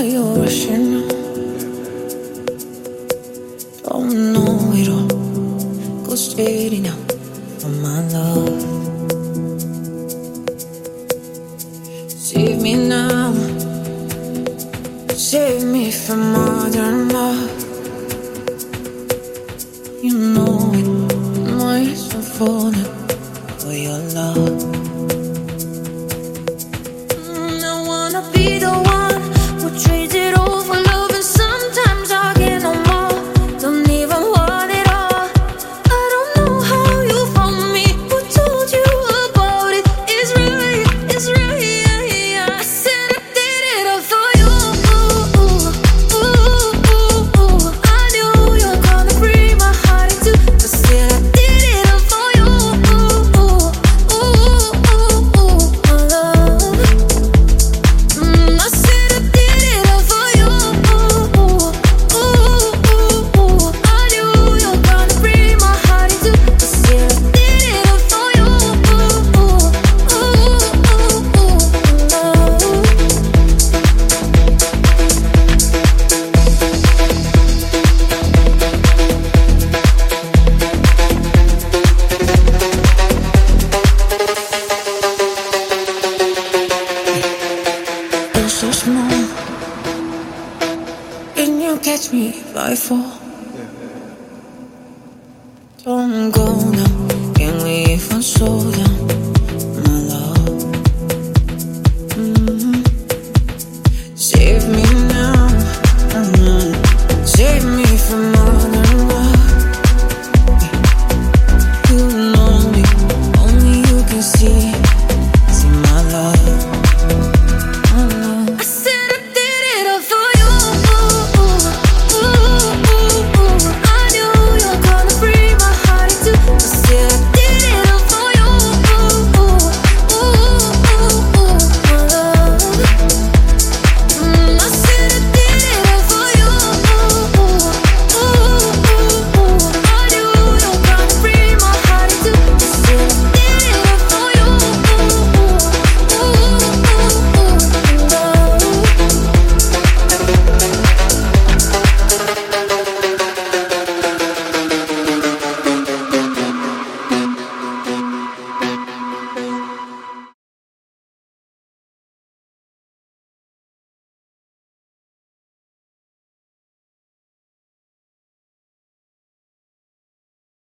you're rushing now. Don't know it all. Go steady now for my love. Save me now. Save me from modern love. You know it. My eyes are falling for your love. I wanna be the one who trades it all for love, and sometimes I get no more. Don't even want it all. I don't know how you found me. Who told you about it? It's right, it's right. I said I did it all for you. I knew you were gonna bring my heart into. I said I did it all for you. My love. I said I did it all for you. I knew you were gonna bring my heart into. I said I did it all for you. You're so small. Can you catch me if I fall? Don't go now. Can we even slow down, my love? Save me now. Save me from modern love. You know me. Only you can see.